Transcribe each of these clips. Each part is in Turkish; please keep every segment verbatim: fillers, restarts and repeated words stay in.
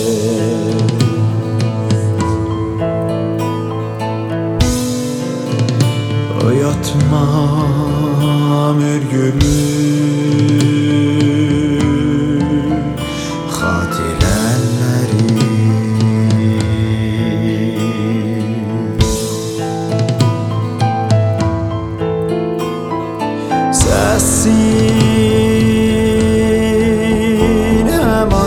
Oyatmam örgülü hatireleri, sesin hemen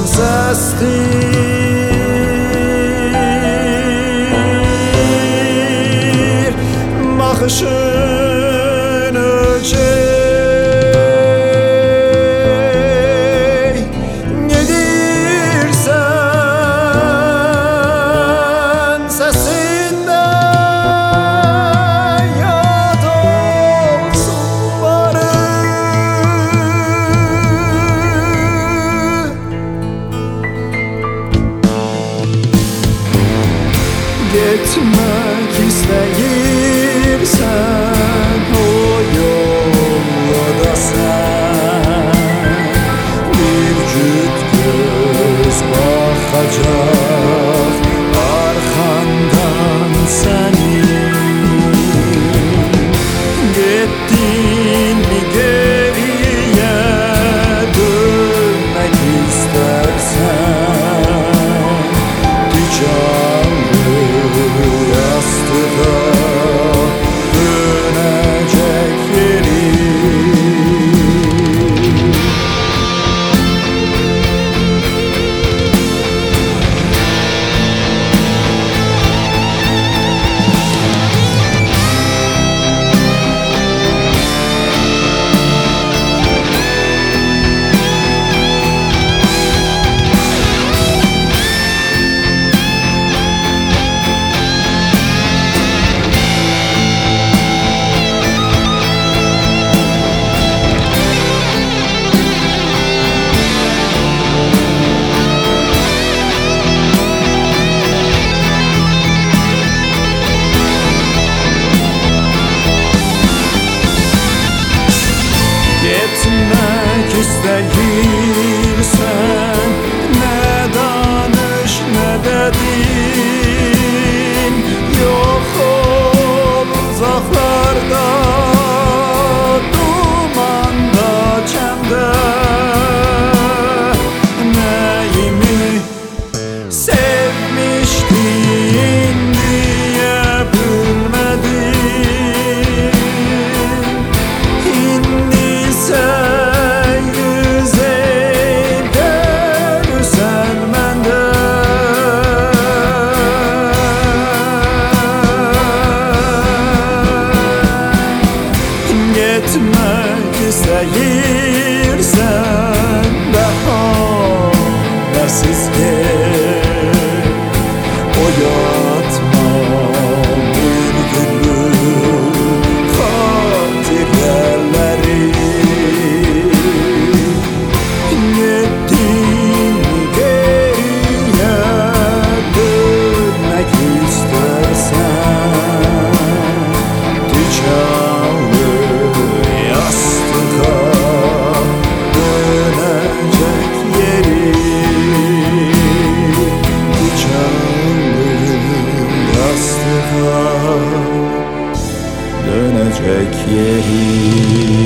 sestir, bakışın ölçey, gedirsen sesinden yad olsun bari. Gitmek isteyirsen o yolda sen bir cüt göz bakacak arkandan senin. Gittin mi geriye dönmek istersen dicanlı yastığa dönecek yeri. Gitmek isteyirsen ne danış ne dedin, yok ol uzaklarda dumanda çemde. Neyimi sevmiştin diye bilmedim, şimdi sen yüzeyip görürsen benden. Gitmek isteyirsen bahanesiz gel, oyatma mürgülü hatireleri. Gittin geriye dönmek istersen dicanlı yastığa dönecek yeri. Dicanlı yastığa dönecek yeri.